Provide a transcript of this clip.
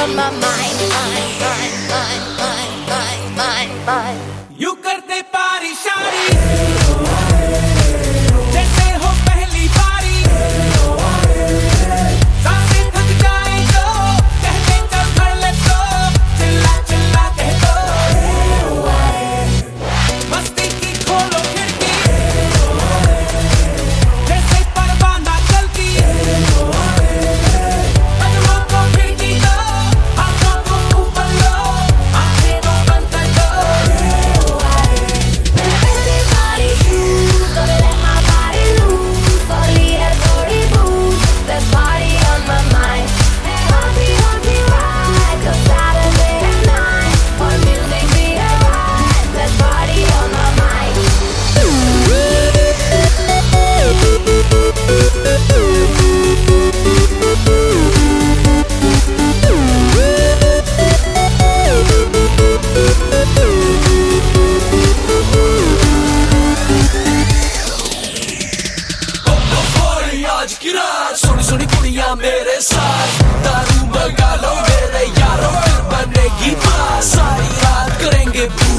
on my mind. You करते पारी शारी जैसे हो पहली बारी, सांसें थक जाए तो कहते चल भर ले तो, चिल्ला चिल्ला कह दो मस्ती की खोलो खिड़की, जैसे परवाना चलती कदमों को खिड़की दो, हाथों को ऊपर लो, आंखें तो बंद कर दो। आज की रात सुनी सुनी कुड़ियां मेरे साथ, दारू मंगा लो मेरे यारों, फिर बनेगी बात, सारी रात करेंगे